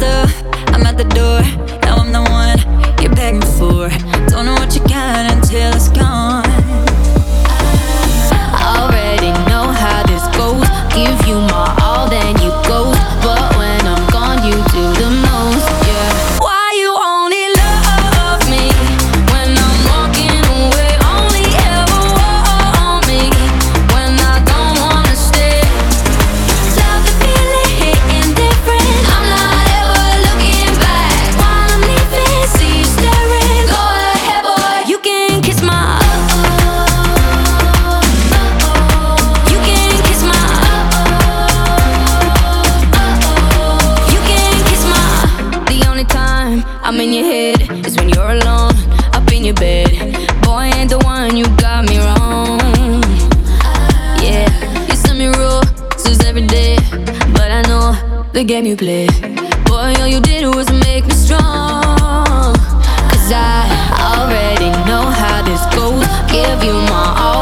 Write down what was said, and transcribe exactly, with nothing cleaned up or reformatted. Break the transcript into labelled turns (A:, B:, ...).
A: stuff, I'm at the door. Now I'm the one you're begging for. Don't know what you got until it's gone.
B: Already know how this goes. Give you my all, then you go. But when I'm gone, you do the most, yeah. Why you only love me when I'm walking away? Only ever want me when I don't wanna stay. Love the feeling, hitting different. I'm not ever looking back. While I'm leaving, see you staring. Go ahead, boy, you can kiss my you can kiss my you can kiss my The only time I'm in your head is when you're alone, up in your bed. Boy, ain't the one, you got me wrong. Yeah, you send me roses every day, but I know the game you play. Boy, all you did was make me strong. Cause I already know how this goes. Give you my all,